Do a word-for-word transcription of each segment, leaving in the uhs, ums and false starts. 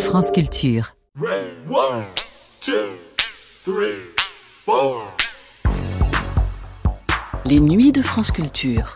France Culture. One, two, three, four. Les nuits de France Culture.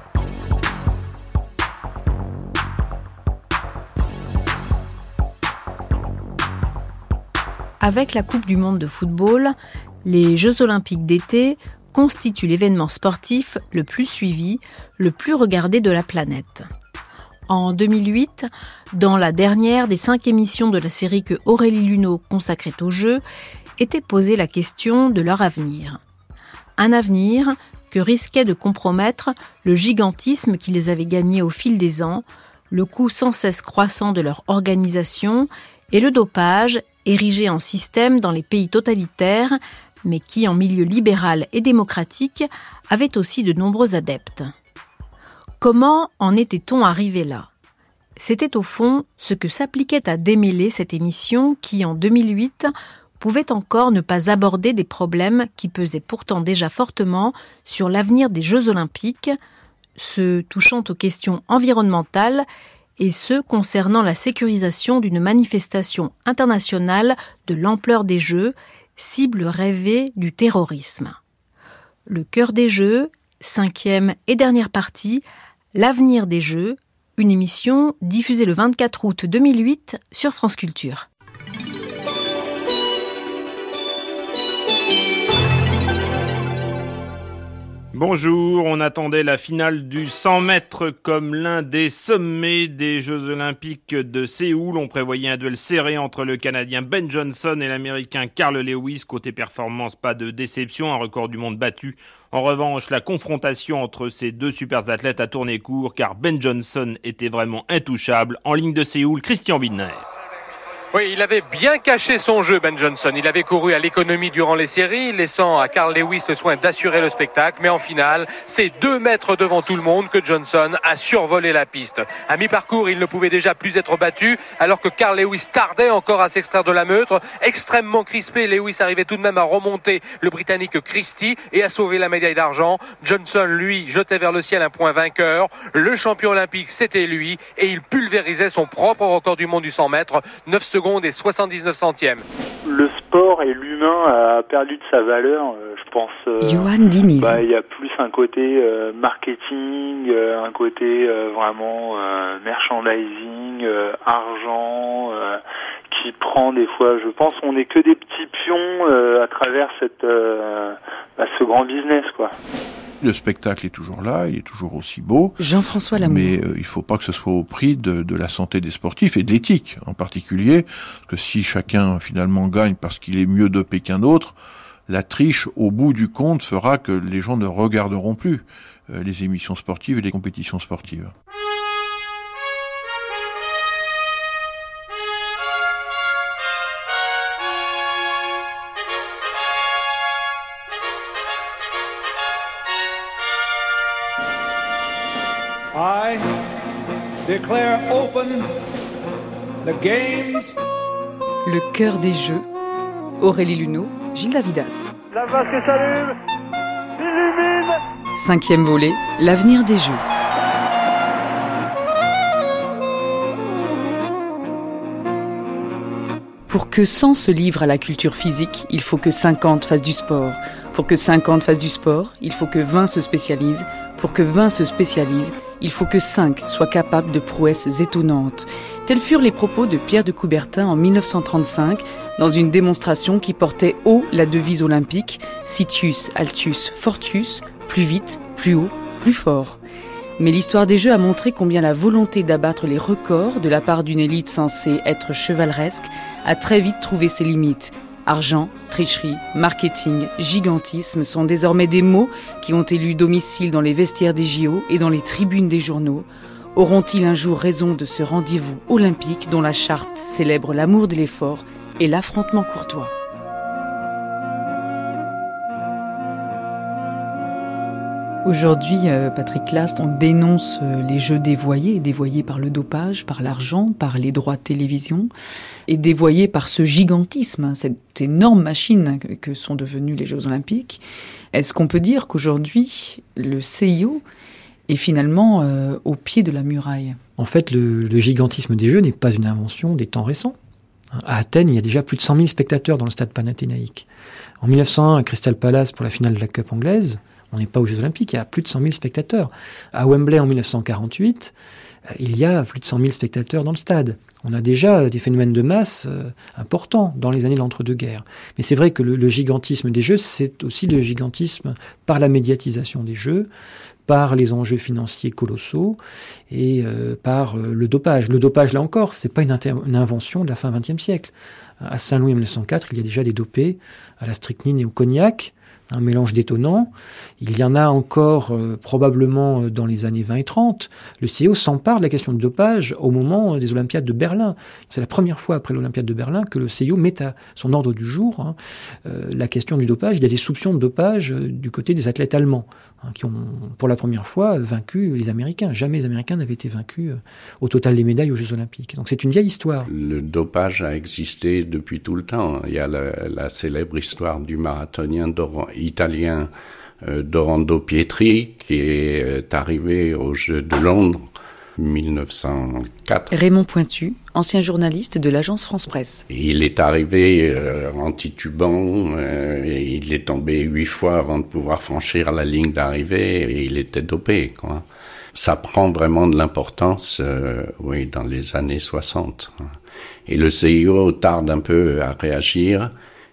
Avec la Coupe du monde de football, les Jeux olympiques d'été constituent l'événement sportif le plus suivi, le plus regardé de la planète. En deux mille huit, dans la dernière des cinq émissions de la série que Aurélie Luneau consacrait aux Jeux, était posée la question de leur avenir. Un avenir que risquait de compromettre le gigantisme qui les avait gagnés au fil des ans, le coût sans cesse croissant de leur organisation et le dopage érigé en système dans les pays totalitaires, mais qui, en milieu libéral et démocratique, avait aussi de nombreux adeptes. Comment en était-on arrivé là ? C'était au fond ce que s'appliquait à démêler cette émission qui, en deux mille huit, pouvait encore ne pas aborder des problèmes qui pesaient pourtant déjà fortement sur l'avenir des Jeux olympiques, ceux touchant aux questions environnementales et ceux concernant la sécurisation d'une manifestation internationale de l'ampleur des Jeux, cible rêvée du terrorisme. Le cœur des Jeux, cinquième et dernière partie, l'avenir des Jeux, une émission diffusée le vingt-quatre août deux mille huit sur France Culture. Bonjour, on attendait la finale du cent mètres comme l'un des sommets des Jeux Olympiques de Séoul. On prévoyait un duel serré entre le Canadien Ben Johnson et l'Américain Carl Lewis. Côté performance, pas de déception, un record du monde battu. En revanche, la confrontation entre ces deux super athlètes a tourné court car Ben Johnson était vraiment intouchable. En ligne de Séoul, Christian Bittner. Oui, il avait bien caché son jeu, Ben Johnson. Il avait couru à l'économie durant les séries, laissant à Carl Lewis le soin d'assurer le spectacle. Mais en finale, c'est deux mètres devant tout le monde que Johnson a survolé la piste. À mi-parcours, il ne pouvait déjà plus être battu, alors que Carl Lewis tardait encore à s'extraire de la meute. Extrêmement crispé, Lewis arrivait tout de même à remonter le Britannique Christie et à sauver la médaille d'argent. Johnson, lui, jetait vers le ciel un point vainqueur. Le champion olympique, c'était lui, et il pulvérisait son propre record du monde du cent mètres. neuf secondes et soixante-dix-neuf centièmes. Le sport et l'humain a perdu de sa valeur, euh, je pense. Euh, Johan Diniz. Bah, il y a plus un côté euh, marketing, euh, un côté euh, vraiment euh, merchandising, euh, argent, euh, qui prend des fois, je pense, on n'est que des petits pions euh, à travers cette, euh, bah, ce grand business, quoi. Le spectacle est toujours là, il est toujours aussi beau. Jean-François Lamour. Mais euh, il ne faut pas que ce soit au prix de, de la santé des sportifs et de l'éthique en particulier. Parce que si chacun finalement gagne parce qu'il est mieux dopé qu'un autre, la triche au bout du compte fera que les gens ne regarderont plus euh, les émissions sportives et les compétitions sportives. I declare open the games. Le cœur des Jeux. Aurélie Luneau, Gilles Davidas. La vasque s'allume. Illumine. Cinquième volet, l'avenir des Jeux. Pour que cent se livrent à la culture physique, il faut que cinquante fassent du sport. Pour que cinquante fassent du sport, il faut que vingt se spécialisent. Pour que vingt se spécialisent, il faut que cinq soient capables de prouesses étonnantes. Tels furent les propos de Pierre de Coubertin en dix-neuf cent trente-cinq, dans une démonstration qui portait haut la devise olympique « Citius, Altius, Fortius », plus vite, plus haut, plus fort. Mais l'histoire des Jeux a montré combien la volonté d'abattre les records de la part d'une élite censée être chevaleresque a très vite trouvé ses limites. Argent, tricherie, marketing, gigantisme sont désormais des mots qui ont élu domicile dans les vestiaires des J O et dans les tribunes des journaux. Auront-ils un jour raison de ce rendez-vous olympique dont la charte célèbre l'amour de l'effort et l'affrontement courtois ? Aujourd'hui, euh, Patrick Last, on dénonce euh, les jeux dévoyés, dévoyés par le dopage, par l'argent, par les droits de télévision, et dévoyés par ce gigantisme, cette énorme machine que, que sont devenus les Jeux Olympiques. Est-ce qu'on peut dire qu'aujourd'hui, le C I O est finalement euh, au pied de la muraille ? En fait, le, le gigantisme des Jeux n'est pas une invention des temps récents. À Athènes, il y a déjà plus de cent mille spectateurs dans le stade panathénaïque. En mille neuf cent un, à Crystal Palace, pour la finale de la Cup anglaise, on n'est pas aux Jeux Olympiques, il y a plus de cent mille spectateurs. À Wembley, en mille neuf cent quarante-huit, il y a plus de cent mille spectateurs dans le stade. On a déjà des phénomènes de masse euh, importants dans les années de l'entre-deux-guerres. Mais c'est vrai que le, le gigantisme des Jeux, c'est aussi le gigantisme par la médiatisation des Jeux, par les enjeux financiers colossaux et euh, par euh, le dopage. Le dopage, là encore, c'est pas une, inter- une invention de la fin vingtième siècle. À Saint-Louis en mille neuf cent quatre, il y a déjà des dopés à la strychnine et au cognac, un mélange détonnant. Il y en a encore euh, probablement euh, dans les années vingt et trente. Le C I O s'empare de la question du dopage au moment des Olympiades de Berlin. C'est la première fois après l'Olympiade de Berlin que le C I O met à son ordre du jour hein, euh, la question du dopage. Il y a des soupçons de dopage euh, du côté des athlètes allemands hein, qui ont pour la première fois vaincu les Américains. Jamais les Américains n'avaient été vaincus euh, au total des médailles aux Jeux Olympiques. Donc c'est une vieille histoire. Le dopage a existé depuis tout le temps. Il y a la, la célèbre histoire du marathonien Dor- italien euh, Dorando Pietri qui est arrivé aux Jeux de Londres mille neuf cent quatre. Raymond Pointu, ancien journaliste de l'agence France-Presse. Il est arrivé euh, en titubant, euh, et il est tombé huit fois avant de pouvoir franchir la ligne d'arrivée et il était dopé, quoi. Ça prend vraiment de l'importance, euh, oui, dans les années soixante. Et le C I O tarde un peu à réagir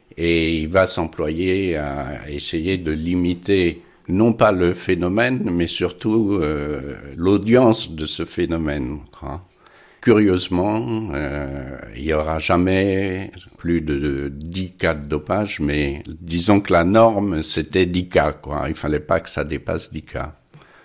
et il va s'employer à essayer de limiter non pas le phénomène, mais surtout euh, l'audience de ce phénomène, quoi. Curieusement, euh, il n'y aura jamais plus de dix cas de dopage, mais disons que la norme, c'était dix cas, quoi. Il ne fallait pas que ça dépasse dix cas.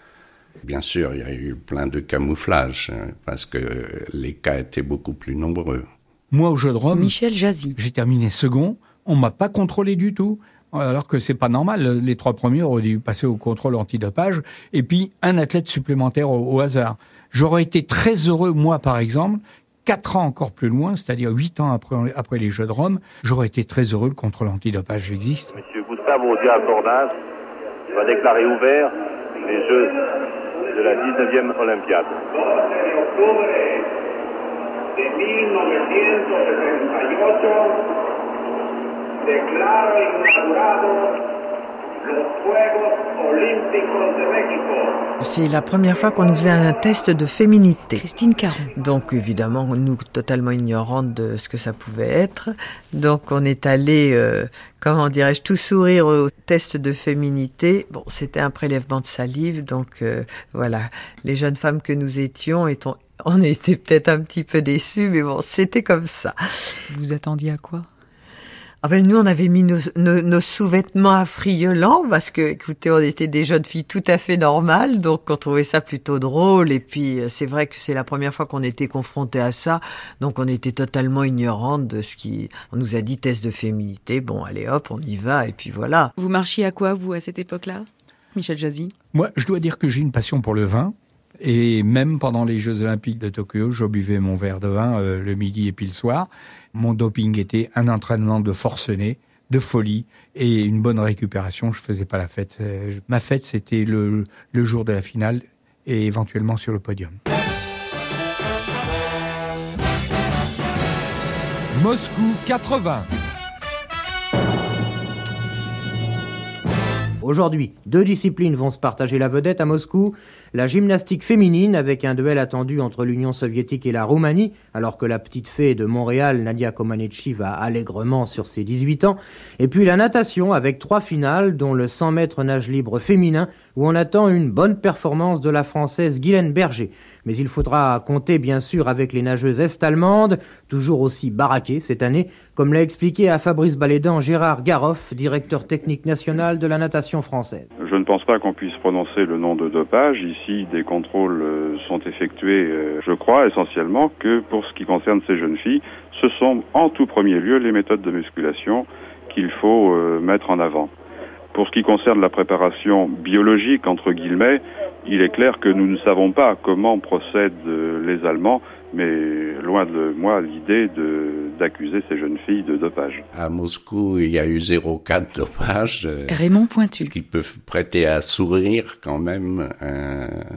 Bien sûr, il y a eu plein de camouflage, parce que les cas étaient beaucoup plus nombreux. Moi, au Jeu de Rome, Michel Jazzy. J'ai terminé second, on ne m'a pas contrôlé du tout. Alors que c'est pas normal, les trois premiers auraient dû passer au contrôle antidopage, et puis un athlète supplémentaire au, au hasard. J'aurais été très heureux, moi par exemple, quatre ans encore plus loin, c'est-à-dire huit ans après, après les Jeux de Rome, j'aurais été très heureux, le contrôle antidopage existe. Monsieur Gustavo Diaz Ordaz va déclarer ouvert les Jeux de la dix-neuvième Olympiade. C'est la première fois qu'on nous faisait un test de féminité. Christine Caron. Donc évidemment, nous totalement ignorantes de ce que ça pouvait être. Donc on est allé, euh, comment dirais-je, tout sourire au test de féminité. Bon, c'était un prélèvement de salive, donc euh, voilà. Les jeunes femmes que nous étions, étant, on était peut-être un petit peu déçus, mais bon, c'était comme ça. Vous attendiez à quoi ? Ah ben nous, on avait mis nos, nos, nos sous-vêtements affriolants parce que, écoutez, on était des jeunes filles tout à fait normales, donc on trouvait ça plutôt drôle. Et puis, c'est vrai que c'est la première fois qu'on était confrontés à ça, donc on était totalement ignorantes de ce qui... On nous a dit test de féminité, bon, allez hop, on y va, et puis voilà. Vous marchiez à quoi, vous, à cette époque-là, Michel Jazzy ? Moi, je dois dire que j'ai une passion pour le vin. Et même pendant les Jeux Olympiques de Tokyo, je buvais mon verre de vin euh, le midi et puis le soir. Mon doping était un entraînement de forcené, de folie et une bonne récupération. Je faisais pas la fête. Euh, ma fête, c'était le, le jour de la finale et éventuellement sur le podium. Moscou quatre-vingts. Aujourd'hui, deux disciplines vont se partager la vedette à Moscou. La gymnastique féminine, avec un duel attendu entre l'Union soviétique et la Roumanie, alors que la petite fée de Montréal, Nadia Comaneci, va allègrement sur ses dix-huit ans. Et puis la natation, avec trois finales, dont le cent mètres nage libre féminin, où on attend une bonne performance de la Française Guylaine Berger. Mais il faudra compter bien sûr avec les nageuses est-allemandes, toujours aussi baraquées cette année, comme l'a expliqué à Fabrice Balédan Gérard Garoff, directeur technique national de la natation française. Je ne pense pas qu'on puisse prononcer le nom de dopage. Ici, des contrôles sont effectués, je crois, essentiellement que pour ce qui concerne ces jeunes filles, ce sont en tout premier lieu les méthodes de musculation qu'il faut mettre en avant. Pour ce qui concerne la préparation biologique, entre guillemets, il est clair que nous ne savons pas comment procèdent les Allemands, mais loin de moi l'idée de, d'accuser ces jeunes filles de dopage. À Moscou, il y a eu zéro cas de dopage. Raymond Pointu. Ce qui peut prêter à sourire quand même. Euh,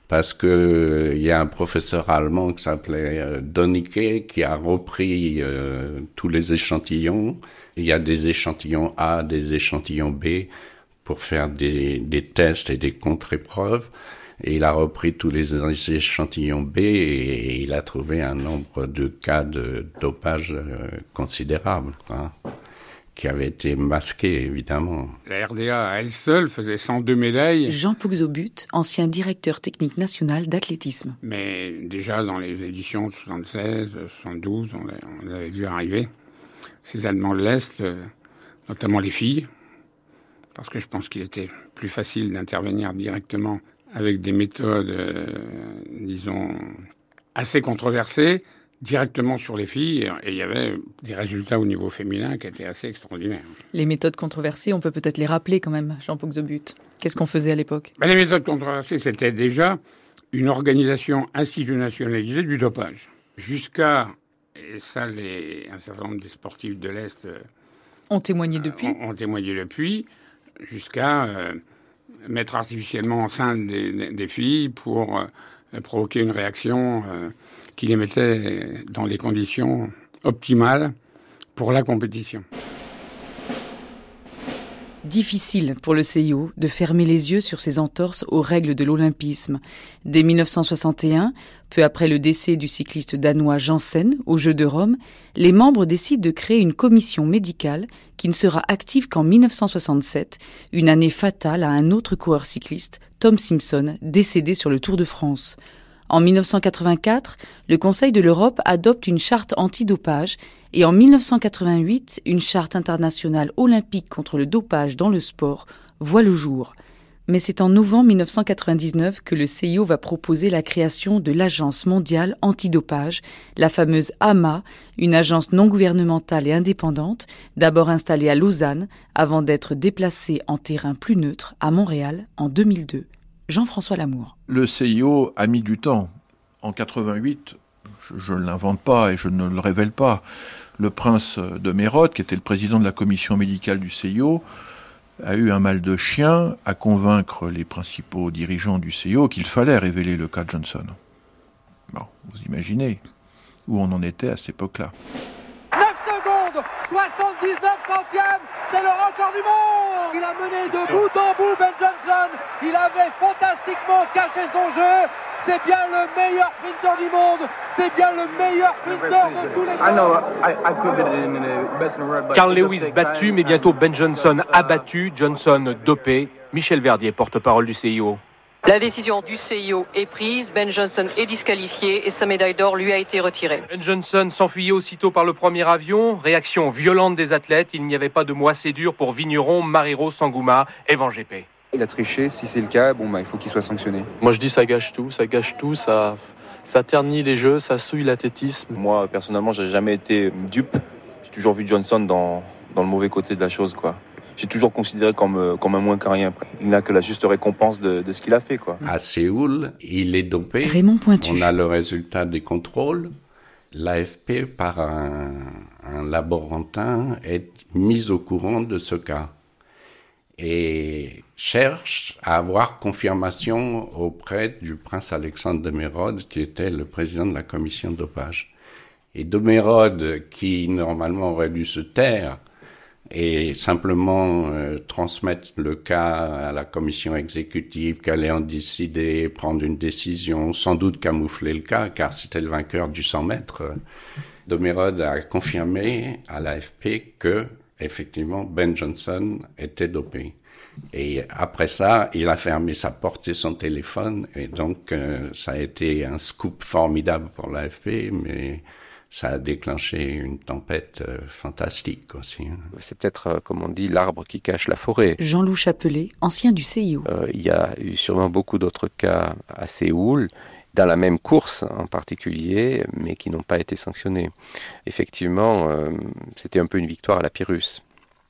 parce que il y a un professeur allemand qui s'appelait euh, Doniké qui a repris euh, tous les échantillons. Il y a des échantillons A, des échantillons B pour faire des, des tests et des contre-épreuves. Et il a repris tous les échantillons B et il a trouvé un nombre de cas de dopage euh, considérable, hein, qui avait été masqué, évidemment. La R D A, à elle seule, faisait cent deux médailles. Jean Poxobut, ancien directeur technique national d'athlétisme. Mais déjà, dans les éditions de soixante-seize, soixante-douze, on, on avait vu arriver ces Allemands de l'Est, euh, notamment les filles, parce que je pense qu'il était plus facile d'intervenir directement avec des méthodes, euh, disons, assez controversées, directement sur les filles, et il y avait des résultats au niveau féminin qui étaient assez extraordinaires. Les méthodes controversées, on peut peut-être les rappeler quand même, Jean Poxobut. Qu'est-ce qu'on faisait à l'époque ? Ben, les méthodes controversées, c'était déjà une organisation institutionnalisée du dopage. Jusqu'à, et ça, les, un certain nombre des sportifs de l'Est euh, ont témoigné depuis, ont, ont témoigné depuis, jusqu'à euh, mettre artificiellement enceinte des, des, des filles pour euh, provoquer une réaction euh, qui les mettait dans les conditions optimales pour la compétition. Difficile pour le C I O de fermer les yeux sur ces entorses aux règles de l'olympisme. Dès dix-neuf cent soixante et un, peu après le décès du cycliste danois Janssen aux Jeux de Rome, les membres décident de créer une commission médicale qui ne sera active qu'en dix-neuf cent soixante-sept, une année fatale à un autre coureur cycliste, Tom Simpson, décédé sur le Tour de France. En dix-neuf cent quatre-vingt-quatre, le Conseil de l'Europe adopte une charte antidopage et en dix-neuf cent quatre-vingt-huit, une charte internationale olympique contre le dopage dans le sport voit le jour. Mais c'est en novembre dix-neuf cent quatre-vingt-dix-neuf que le C I O va proposer la création de l'Agence mondiale antidopage, la fameuse A M A, une agence non gouvernementale et indépendante, d'abord installée à Lausanne, avant d'être déplacée en terrain plus neutre à Montréal en deux mille deux. Jean-François Lamour. Le C I O a mis du temps. En quatre-vingt-huit, je ne l'invente pas et je ne le révèle pas, le prince de Mérode, qui était le président de la commission médicale du C I O, a eu un mal de chien à convaincre les principaux dirigeants du C I O qu'il fallait révéler le cas Johnson. Bon, vous imaginez où on en était à cette époque-là. neuf secondes, soixante-dix-neuf centièmes, c'est le record du monde. Il a mené de bout en bout Ben Johnson. Il avait fantastiquement caché son jeu. C'est bien le meilleur sprinter du monde. C'est bien le meilleur sprinter de tous les temps. Carl Lewis battu, mais bientôt Ben Johnson abattu. Johnson dopé. Michel Verdier, porte-parole du C I O. La décision du C I O est prise, Ben Johnson est disqualifié et sa médaille d'or lui a été retirée. Ben Johnson s'enfuyait aussitôt par le premier avion. Réaction violente des athlètes. Il n'y avait pas de mois assez dur pour Vigneron, Marrero, Sangouma, Evan G P. Il a triché, si c'est le cas, bon bah il faut qu'il soit sanctionné. Moi je dis ça gâche tout, ça gâche tout, ça, ça ternit les jeux, ça souille l'athlétisme. Moi personnellement j'ai jamais été dupe, j'ai toujours vu Johnson dans, dans le mauvais côté de la chose quoi. J'ai toujours considéré comme, comme un moins qu'un rien. Il n'a que la juste récompense de, de ce qu'il a fait quoi. À Séoul, il est dopé. Raymond Pointu. On a le résultat des contrôles. L'A F P par un, un laborantin est mis au courant de ce cas et cherche à avoir confirmation auprès du prince Alexandre de Mérode, qui était le président de la commission de dopage. Et de Mérode, qui normalement aurait dû se taire et simplement euh, transmettre le cas à la commission exécutive, qu'elle allait en décider, prendre une décision, sans doute camoufler le cas, car c'était le vainqueur du cent mètres. De Mérode a confirmé à l'A F P que effectivement, Ben Johnson était dopé. Et après ça, il a fermé sa porte et son téléphone. Et donc, euh, ça a été un scoop formidable pour l'A F P, mais ça a déclenché une tempête euh, fantastique aussi. Hein. C'est peut-être, euh, comme on dit, l'arbre qui cache la forêt. Jean-Loup Chapelet, ancien du C I O. Euh, il y a eu sûrement beaucoup d'autres cas à Séoul, dans la même course en particulier, mais qui n'ont pas été sanctionnés. Effectivement, euh, c'était un peu une victoire à la Pyrrhus.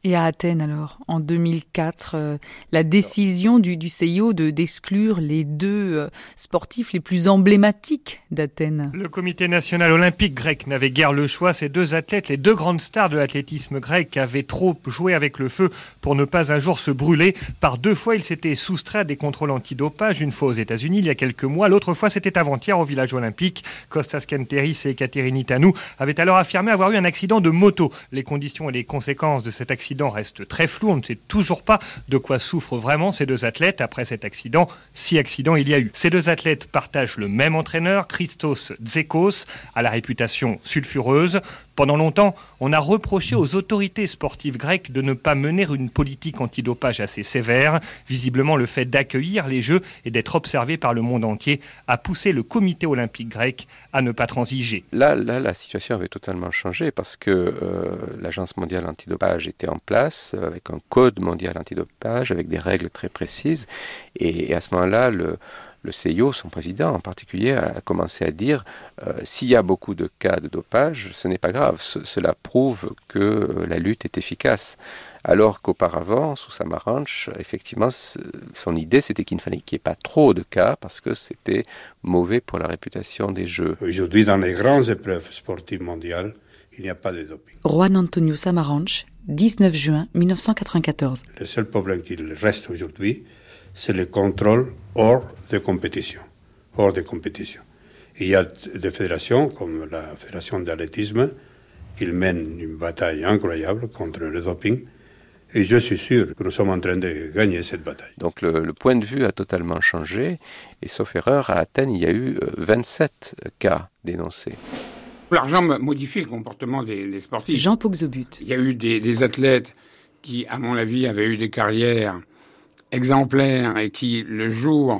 Et à Athènes alors, en deux mille quatre, euh, la décision du, du C I O de, d'exclure les deux euh, sportifs les plus emblématiques d'Athènes. Le comité national olympique grec n'avait guère le choix. Ces deux athlètes, les deux grandes stars de l'athlétisme grec, avaient trop joué avec le feu pour ne pas un jour se brûler. Par deux fois, ils s'étaient soustraits à des contrôles antidopage, une fois aux États-Unis il y a quelques mois, l'autre fois c'était avant-hier au village olympique. Kostas Kenteris et Katerini Tanou avaient alors affirmé avoir eu un accident de moto. Les conditions et les conséquences de cet accident reste très flou. On ne sait toujours pas de quoi souffrent vraiment ces deux athlètes après cet accident, si accident il y a eu. Ces deux athlètes partagent le même entraîneur, Christos Tsekos, à la réputation sulfureuse. Pendant longtemps, on a reproché aux autorités sportives grecques de ne pas mener une politique antidopage assez sévère. Visiblement, le fait d'accueillir les Jeux et d'être observé par le monde entier a poussé le comité olympique grec à ne pas transiger. Là, là la situation avait totalement changé parce que euh, l'Agence mondiale antidopage était en place avec un code mondial antidopage, avec des règles très précises. Et, et à ce moment-là, le... Le C I O, son président en particulier, a commencé à dire euh, s'il y a beaucoup de cas de dopage, ce n'est pas grave. Ce, cela prouve que euh, la lutte est efficace. Alors qu'auparavant, sous Samaranch, effectivement, son idée, c'était qu'il ne fallait qu'il n'y ait pas trop de cas parce que c'était mauvais pour la réputation des Jeux. Aujourd'hui, dans les grandes épreuves sportives mondiales, il n'y a pas de doping. Juan Antonio Samaranch, dix-neuf juin mille neuf cent quatre-vingt-quatorze. Le seul problème qu'il reste aujourd'hui, c'est le contrôle hors de compétition. Hors de compétition. Il y a des fédérations, comme la Fédération d'athlétisme, qui mènent une bataille incroyable contre le doping. Et je suis sûr que nous sommes en train de gagner cette bataille. Donc le, le point de vue a totalement changé. Et sauf erreur, à Athènes, il y a eu vingt-sept cas dénoncés. L'argent modifie le comportement des, des sportifs. Jean Poxobut. Il y a eu des, des athlètes qui, à mon avis, avaient eu des carrières exemplaires et qui, le jour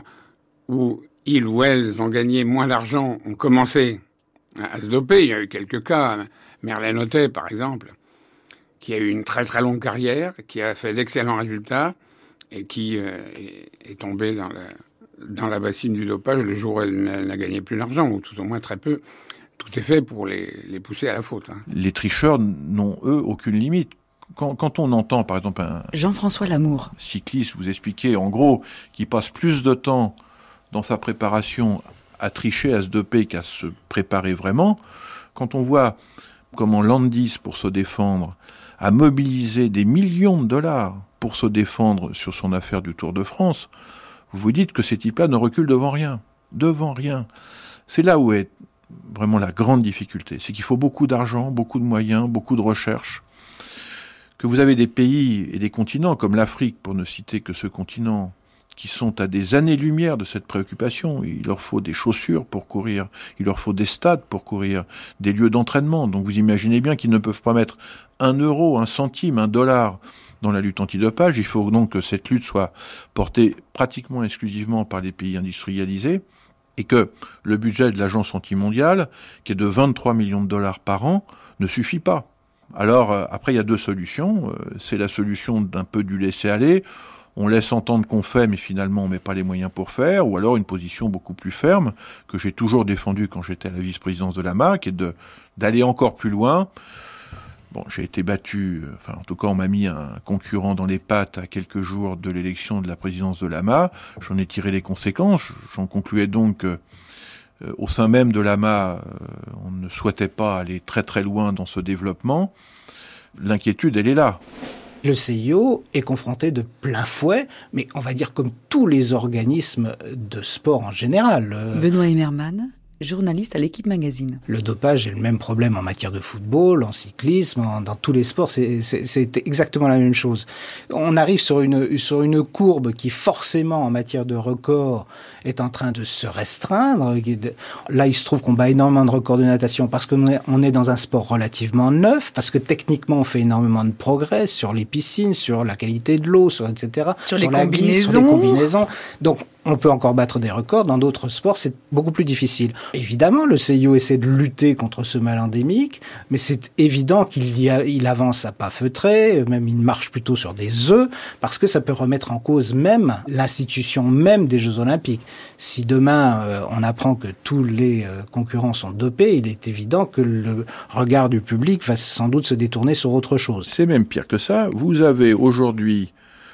où ils ou elles ont gagné moins d'argent, ont commencé à, à se doper. Il y a eu quelques cas. Merlin Otet, par exemple, qui a eu une très très longue carrière, qui a fait d'excellents résultats et qui euh, est, est tombé dans la, dans la bassine du dopage le jour où elle n'a, n'a gagné plus d'argent, ou tout au moins très peu. Tout est fait pour les, les pousser à la faute. Hein. Les tricheurs n'ont, eux, aucune limite. Quand, quand on entend, par exemple, un Jean-François Lamour, cycliste vous expliquer, en gros, qu'il passe plus de temps dans sa préparation à tricher, à se doper qu'à se préparer vraiment, quand on voit comment Landis, pour se défendre, a mobilisé des millions de dollars pour se défendre sur son affaire du Tour de France, vous vous dites que ces types-là ne reculent devant rien. Devant rien. C'est là où est vraiment la grande difficulté. C'est qu'il faut beaucoup d'argent, beaucoup de moyens, beaucoup de recherche. Que vous avez des pays et des continents comme l'Afrique, pour ne citer que ce continent, qui sont à des années-lumière de cette préoccupation. Il leur faut des chaussures pour courir, il leur faut des stades pour courir, des lieux d'entraînement. Donc vous imaginez bien qu'ils ne peuvent pas mettre un euro, un centime, un dollar dans la lutte antidopage. Il faut donc que cette lutte soit portée pratiquement exclusivement par les pays industrialisés et que le budget de l'Agence antimondiale, qui est de vingt-trois millions de dollars par an, ne suffit pas. Alors, après, il y a deux solutions. C'est la solution d'un peu du laisser-aller. On laisse entendre qu'on fait, mais finalement, on met pas les moyens pour faire. Ou alors une position beaucoup plus ferme, que j'ai toujours défendue quand j'étais à la vice-présidence de l'A M A, qui est de, d'aller encore plus loin. Bon, j'ai été battu, enfin, en tout cas, on m'a mis un concurrent dans les pattes à quelques jours de l'élection de la présidence de l'A M A. J'en ai tiré les conséquences. J'en concluais donc que Euh, au sein même de l'A M A, euh, on ne souhaitait pas aller très très loin dans ce développement. L'inquiétude, elle est là. Le C I O est confronté de plein fouet, mais on va dire comme tous les organismes de sport en général. Euh... Benoît Emmermann, journaliste à l'Équipe Magazine. Le dopage est le même problème en matière de football, en cyclisme, en, dans tous les sports, c'est, c'est, c'est exactement la même chose. On arrive sur une, sur une courbe qui forcément en matière de records est en train de se restreindre. Là, il se trouve qu'on bat énormément de records de natation parce qu'on est, on est dans un sport relativement neuf, parce que techniquement on fait énormément de progrès sur les piscines, sur la qualité de l'eau, sur et cetera. Sur, sur les la combinaisons. glisse, sur les combinaisons. Donc on peut encore battre des records. Dans d'autres sports, c'est beaucoup plus difficile. Évidemment, le C I O essaie de lutter contre ce mal endémique, mais c'est évident qu'il y a, il avance à pas feutrés, même il marche plutôt sur des œufs, parce que ça peut remettre en cause même l'institution même des Jeux Olympiques. Si demain, euh, on apprend que tous les euh, concurrents sont dopés, il est évident que le regard du public va sans doute se détourner sur autre chose. C'est même pire que ça. Vous avez aujourd'hui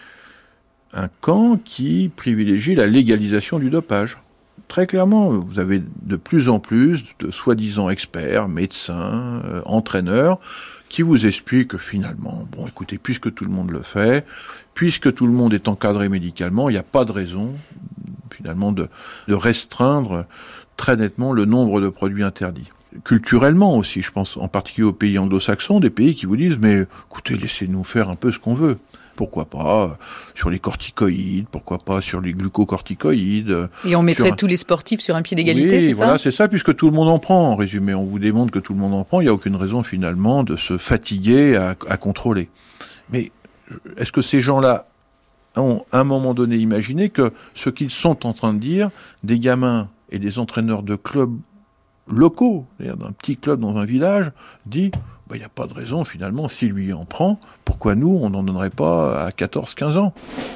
un camp qui privilégie la légalisation du dopage. Très clairement, vous avez de plus en plus de soi-disant experts, médecins, euh, entraîneurs, qui vous expliquent que finalement, bon, écoutez, puisque tout le monde le fait, puisque tout le monde est encadré médicalement, il n'y a pas de raison, finalement, de, de restreindre très nettement le nombre de produits interdits. Culturellement aussi, je pense en particulier aux pays anglo-saxons, des pays qui vous disent, mais écoutez, laissez-nous faire un peu ce qu'on veut. Pourquoi pas sur les corticoïdes, pourquoi pas sur les glucocorticoïdes. Et on mettrait un... tous les sportifs sur un pied d'égalité, oui, c'est voilà, ça ? c'est ça, puisque tout le monde en prend. En résumé, on vous démontre que tout le monde en prend, il n'y a aucune raison finalement de se fatiguer à, à contrôler. Mais est-ce que ces gens-là ont à un moment donné imaginé que ce qu'ils sont en train de dire, des gamins et des entraîneurs de clubs locaux, c'est-à-dire d'un petit club dans un village, dit... il n'y a pas de raison, finalement, s'il lui en prend, pourquoi nous, on n'en donnerait pas à quatorze quinze ans ?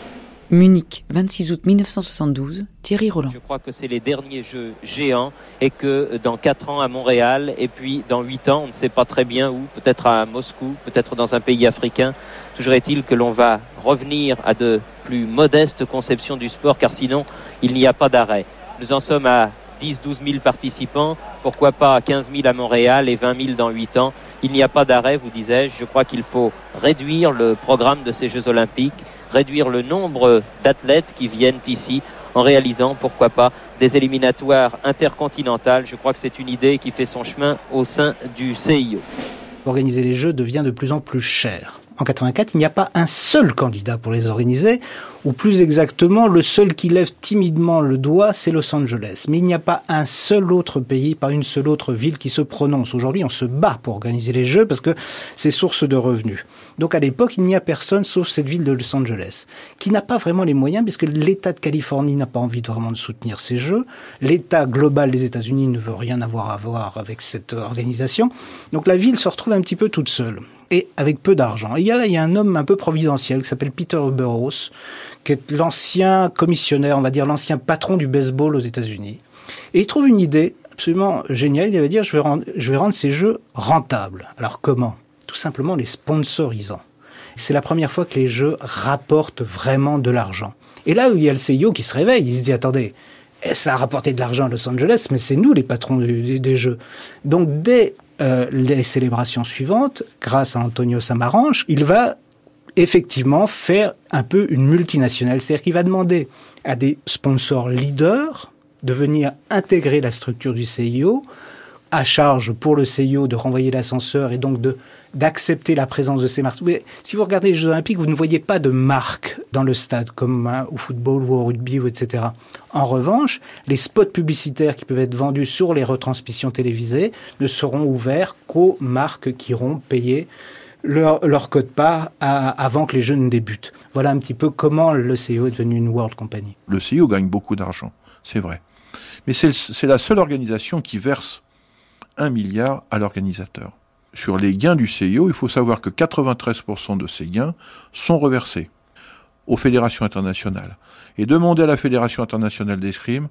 Munich, vingt-six août mille neuf cent soixante-douze, Thierry Roland. Je crois que c'est les derniers Jeux géants et que dans quatre ans à Montréal et puis dans huit ans, on ne sait pas très bien où, peut-être à Moscou, peut-être dans un pays africain. Toujours est-il que l'on va revenir à de plus modestes conceptions du sport, car sinon, il n'y a pas d'arrêt. Nous en sommes à dix à douze mille participants, pourquoi pas quinze mille à Montréal et vingt mille dans huit ans. Il n'y a pas d'arrêt, vous disais-je. Je crois qu'il faut réduire le programme de ces Jeux Olympiques, réduire le nombre d'athlètes qui viennent ici en réalisant, pourquoi pas, des éliminatoires intercontinentales. Je crois que c'est une idée qui fait son chemin au sein du C I O. Organiser les Jeux devient de plus en plus cher. En quatre-vingt-quatre, il n'y a pas un seul candidat pour les organiser, ou plus exactement, le seul qui lève timidement le doigt, c'est Los Angeles. Mais il n'y a pas un seul autre pays, pas une seule autre ville qui se prononce. Aujourd'hui, on se bat pour organiser les Jeux parce que c'est source de revenus. Donc à l'époque, il n'y a personne sauf cette ville de Los Angeles, qui n'a pas vraiment les moyens, puisque l'État de Californie n'a pas envie de vraiment de soutenir ces Jeux. L'État global des États-Unis ne veut rien avoir à voir avec cette organisation. Donc la ville se retrouve un petit peu toute seule, et avec peu d'argent. Et il y a là, il y a un homme un peu providentiel qui s'appelle Peter Burroughs, qui est l'ancien commissionnaire, on va dire l'ancien patron du baseball aux États-Unis. Et il trouve une idée absolument géniale. Il va dire, je vais rendre, je vais rendre ces jeux rentables. Alors comment ? Tout simplement les sponsorisant. C'est la première fois que les jeux rapportent vraiment de l'argent. Et là, il y a le C I O qui se réveille. Il se dit, attendez, ça a rapporté de l'argent à Los Angeles, mais c'est nous les patrons des, des jeux. Donc dès Euh, les célébrations suivantes, grâce à Antonio Samaranch, il va effectivement faire un peu une multinationale. C'est-à-dire qu'il va demander à des sponsors leaders de venir intégrer la structure du C I O, à charge pour le C I O de renvoyer l'ascenseur et donc de d'accepter la présence de ces marques. Mais si vous regardez les Jeux Olympiques, vous ne voyez pas de marques dans le stade, comme hein, au football ou au rugby, ou et cetera. En revanche, les spots publicitaires qui peuvent être vendus sur les retransmissions télévisées ne seront ouverts qu'aux marques qui auront payé leur, leur quote-part à, avant que les Jeux ne débutent. Voilà un petit peu comment le C I O est devenu une World Company. Le C I O gagne beaucoup d'argent, c'est vrai. Mais c'est, c'est la seule organisation qui verse un milliard à l'organisateur. Sur les gains du C I O, il faut savoir que quatre-vingt-treize pour cent de ces gains sont reversés aux fédérations internationales. Et demander à la Fédération internationale d'escrime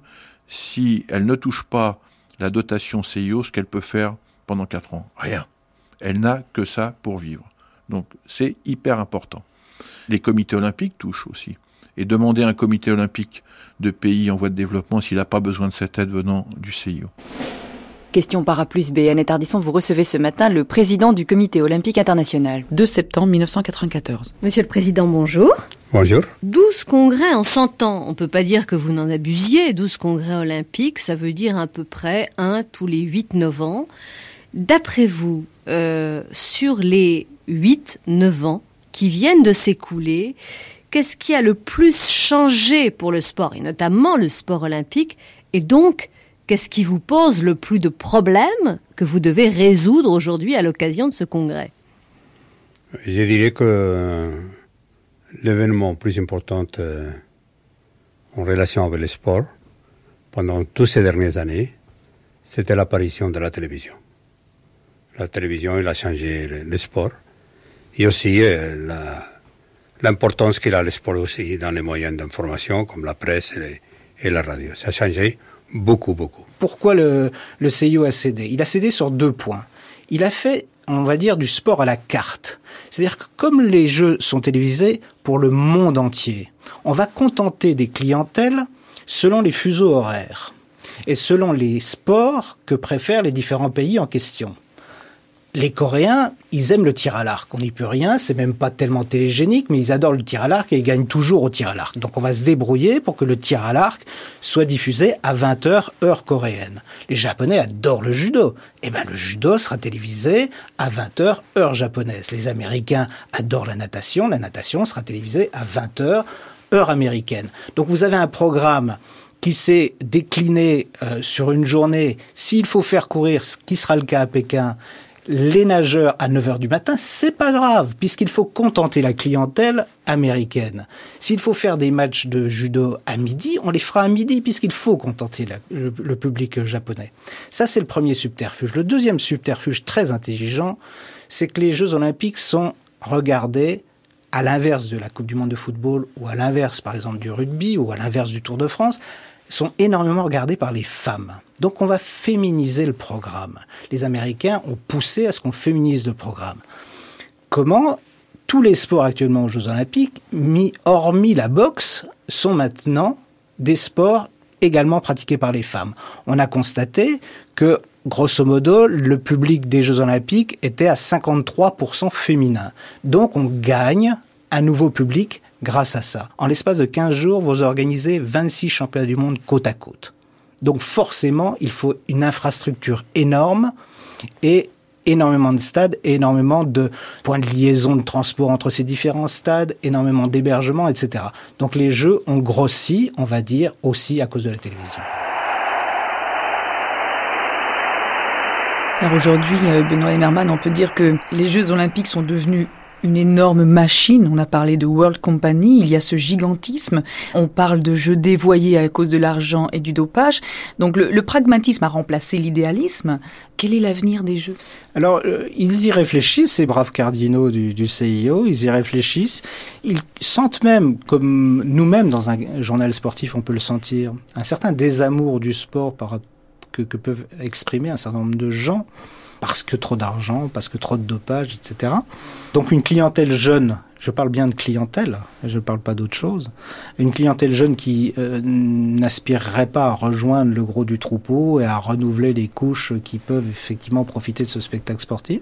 si elle ne touche pas la dotation C I O, ce qu'elle peut faire pendant quatre ans. Rien. Elle n'a que ça pour vivre. Donc c'est hyper important. Les comités olympiques touchent aussi. Et demander à un comité olympique de pays en voie de développement s'il n'a pas besoin de cette aide venant du C I O. Question Paraplus B. Annette Ardisson, vous recevez ce matin le président du Comité olympique international. deux septembre mille neuf cent quatre-vingt-quatorze. Monsieur le Président, bonjour. Bonjour. douze congrès en cent ans. On ne peut pas dire que vous n'en abusiez. douze congrès olympiques, ça veut dire à peu près un tous les huit neuf ans. D'après vous, euh, sur les huit neuf ans qui viennent de s'écouler, qu'est-ce qui a le plus changé pour le sport, et notamment le sport olympique, et donc qu'est-ce qui vous pose le plus de problèmes que vous devez résoudre aujourd'hui à l'occasion de ce congrès ? Je dirais que l'événement plus important en relation avec le sport, pendant toutes ces dernières années, c'était l'apparition de la télévision. La télévision, elle a changé le, le sport. Et aussi euh, la, l'importance qu'il a le sport aussi dans les moyens d'information, comme la presse et, les, et la radio. Ça a changé beaucoup, beaucoup. Pourquoi le, le C I O a cédé ? Il a cédé sur deux points. Il a fait, on va dire, du sport à la carte. C'est-à-dire que comme les jeux sont télévisés pour le monde entier, on va contenter des clientèles selon les fuseaux horaires et selon les sports que préfèrent les différents pays en question. Les Coréens, ils aiment le tir à l'arc. On n'y peut rien, c'est même pas tellement télégénique, mais ils adorent le tir à l'arc et ils gagnent toujours au tir à l'arc. Donc on va se débrouiller pour que le tir à l'arc soit diffusé à vingt heures, heure coréenne. Les Japonais adorent le judo. Eh ben le judo sera télévisé à vingt heures, heure japonaise. Les Américains adorent la natation. La natation sera télévisée à vingt heures, heure américaine. Donc vous avez un programme qui s'est décliné euh, sur une journée. S'il faut faire courir, ce qui sera le cas à Pékin, les nageurs à neuf heures du matin, c'est pas grave, puisqu'il faut contenter la clientèle américaine. S'il faut faire des matchs de judo à midi, on les fera à midi, puisqu'il faut contenter la, le, le public japonais. Ça, c'est le premier subterfuge. Le deuxième subterfuge très intelligent, c'est que les Jeux Olympiques sont regardés à l'inverse de la Coupe du Monde de football, ou à l'inverse, par exemple, du rugby, ou à l'inverse du Tour de France, sont énormément regardés par les femmes. Donc on va féminiser le programme. Les Américains ont poussé à ce qu'on féminise le programme. Comment ? Tous les sports actuellement aux Jeux Olympiques, mis, hormis la boxe, sont maintenant des sports également pratiqués par les femmes. On a constaté que, grosso modo, le public des Jeux Olympiques était à cinquante-trois pour cent féminin. Donc on gagne un nouveau public grâce à ça. En l'espace de quinze jours, vous organisez vingt-six championnats du monde côte à côte. Donc forcément, il faut une infrastructure énorme et énormément de stades, énormément de points de liaison de transport entre ces différents stades, énormément d'hébergements, et cetera. Donc les Jeux ont grossi, on va dire, aussi à cause de la télévision. Alors aujourd'hui, Benoît Emmermann, on peut dire que les Jeux Olympiques sont devenus une énorme machine. On a parlé de World Company, il y a ce gigantisme. On parle de jeux dévoyés à cause de l'argent et du dopage. Donc le, le pragmatisme a remplacé l'idéalisme. Quel est l'avenir des Jeux ? Alors, euh, ils y réfléchissent, ces braves cardinaux du, du C I O, ils y réfléchissent. Ils sentent même, comme nous-mêmes dans un journal sportif, on peut le sentir, un certain désamour du sport par, que, que peuvent exprimer un certain nombre de gens, parce que trop d'argent, parce que trop de dopage, et cetera. Donc une clientèle jeune, je parle bien de clientèle, je ne parle pas d'autre chose, une clientèle jeune qui euh, n'aspirerait pas à rejoindre le gros du troupeau et à renouveler les couches qui peuvent effectivement profiter de ce spectacle sportif.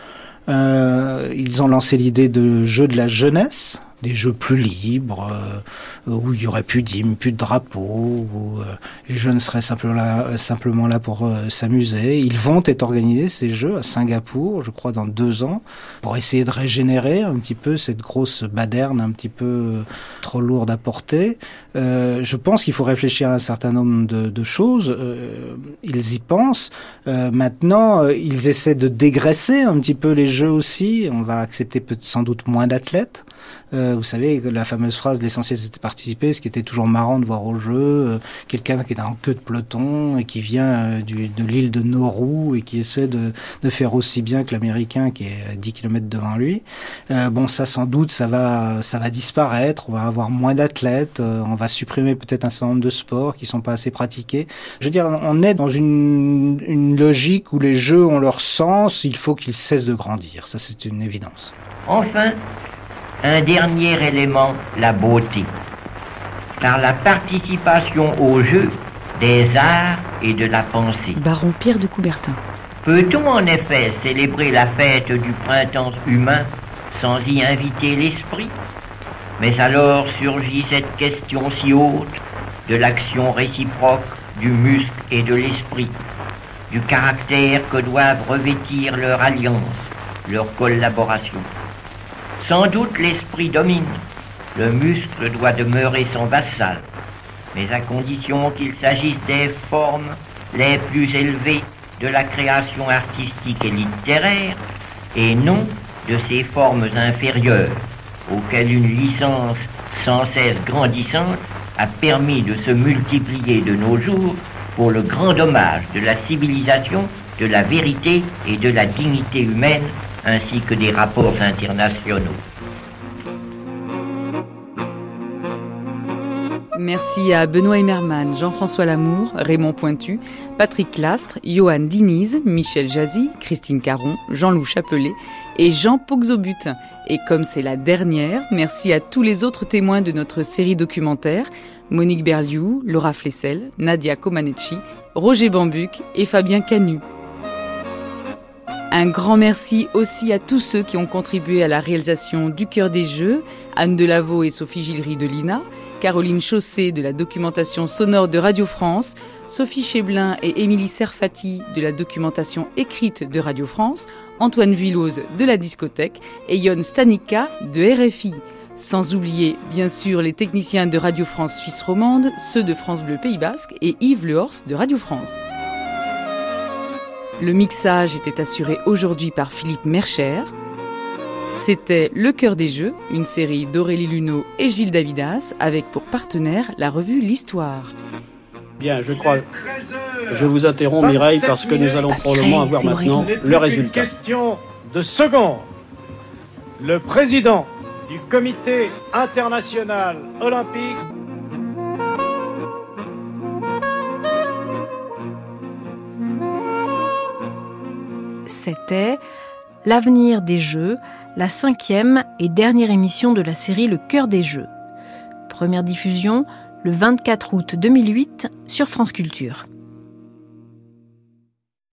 Euh, ils ont lancé l'idée de jeux de la jeunesse, des jeux plus libres, euh, où il n'y aurait plus d'hymne, plus de drapeau, où euh, les jeunes seraient simplement là, simplement là pour euh, s'amuser. Ils vont être organisés, ces jeux, à Singapour, je crois, dans deux ans, pour essayer de régénérer un petit peu cette grosse baderne un petit peu euh, trop lourde à porter. Euh, je pense qu'il faut réfléchir à un certain nombre de, de choses. Euh, ils y pensent. Euh, maintenant, euh, ils essaient de dégraisser un petit peu les jeux aussi. On va accepter peut- sans doute moins d'athlètes. Euh, vous savez, la fameuse phrase « l'essentiel c'était de participer », ce qui était toujours marrant de voir au jeu, euh, quelqu'un qui est en queue de peloton et qui vient euh, du, de l'île de Nauru et qui essaie de, de faire aussi bien que l'Américain qui est à dix kilomètres devant lui. Euh, bon, ça sans doute, ça va, ça va disparaître, on va avoir moins d'athlètes, euh, on va supprimer peut-être un certain nombre de sports qui sont pas assez pratiqués. Je veux dire, on est dans une, une logique où les jeux ont leur sens, il faut qu'ils cessent de grandir, ça c'est une évidence. Enfin, un dernier élément, la beauté. Par la participation au jeu des arts et de la pensée. Baron Pierre de Coubertin. Peut-on en effet célébrer la fête du printemps humain sans y inviter l'esprit ? Mais alors surgit cette question si haute de l'action réciproque du muscle et de l'esprit, du caractère que doivent revêtir leur alliance, leur collaboration. Sans doute l'esprit domine, le muscle doit demeurer son vassal, mais à condition qu'il s'agisse des formes les plus élevées de la création artistique et littéraire, et non de ces formes inférieures, auxquelles une licence sans cesse grandissante a permis de se multiplier de nos jours pour le grand dommage de la civilisation, de la vérité et de la dignité humaine, ainsi que des rapports internationaux. Merci à Benoît Emmermann, Jean-François Lamour, Raymond Pointu, Patrick Lastre, Johan Diniz, Michel Jazzy, Christine Caron, Jean-Loup Chapelet et Jean Poxobut. Et comme c'est la dernière, merci à tous les autres témoins de notre série documentaire, Monique Berliou, Laura Flessel, Nadia Comaneci, Roger Bambuc et Fabien Canu. Un grand merci aussi à tous ceux qui ont contribué à la réalisation du Cœur des Jeux, Anne Delaveau et Sophie Gillery de l'I N A, Caroline Chaussé de la documentation sonore de Radio France, Sophie Cheblin et Émilie Serfati de la documentation écrite de Radio France, Antoine Villoz de la discothèque et Yon Stanica de R F I. Sans oublier, bien sûr, les techniciens de Radio France Suisse romande, ceux de France Bleu Pays Basque et Yves Lehorst de Radio France. Le mixage était assuré aujourd'hui par Philippe Mercher. C'était Le Cœur des Jeux, une série d'Aurélie Luneau et Gilles Davidas, avec pour partenaire la revue L'Histoire. Bien, je crois. Je vous interromps, Mireille, parce que nous allons probablement avoir maintenant le résultat. Une question de seconde. Le président du Comité international olympique. C'était L'avenir des Jeux, la cinquième et dernière émission de la série Le Cœur des Jeux. Première diffusion le vingt-quatre août deux mille huit sur France Culture.